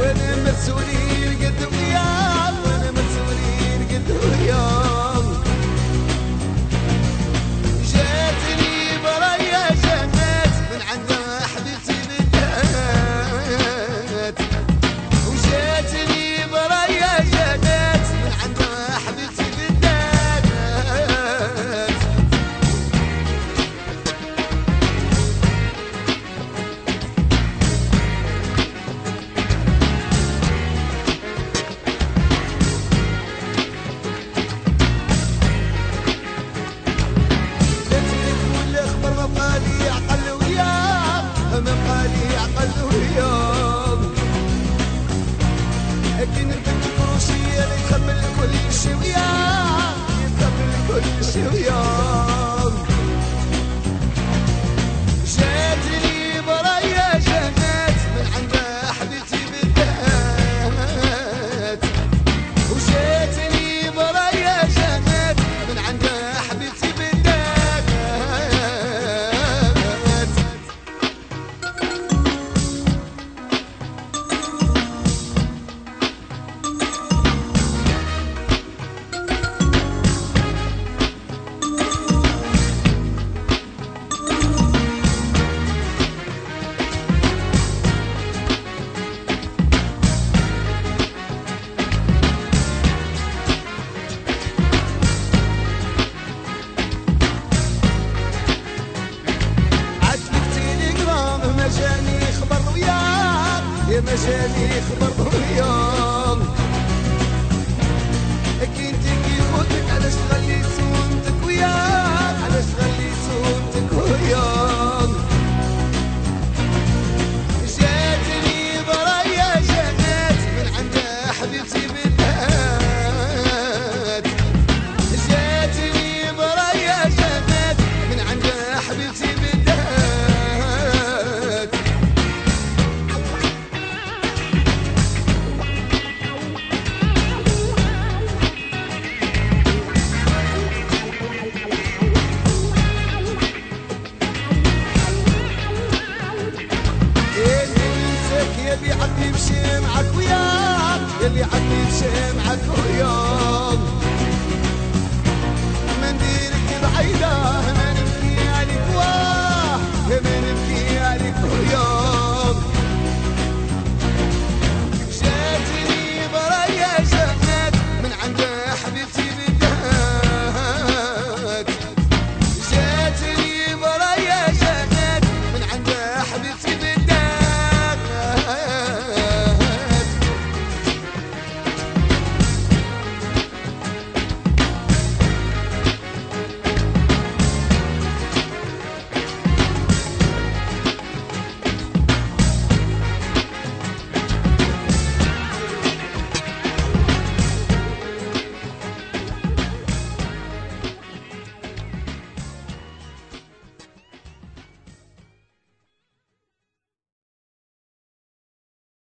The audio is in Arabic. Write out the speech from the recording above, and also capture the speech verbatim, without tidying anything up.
وانا مرسولين قد وياك وانا مرسولين قد وياك جاتني برايا جنات من عند حبيبتي بالذات وجاتني برايا جنات من عند حبيبتي بالذات لكن البنت الكروشية اللي يكمل كل شي وياه يكمل كل شي وياه جاتني برايا جنات من عند حبيبتي بالذات وجاتني برايا جنات من عند حبيبتي بالذات جاني خبر وياك يا ما جاني خبر وياك كنت كيفوتك علاش خليت سونتك وياك علاش خليت سونتك وياك جاتني برايا جنات من عند حبيبتي بالذات جاتني برايا جنات من عند حبيبتي بالذات يلي عدني بشمعك وياك يلي عدني بشمعك وياك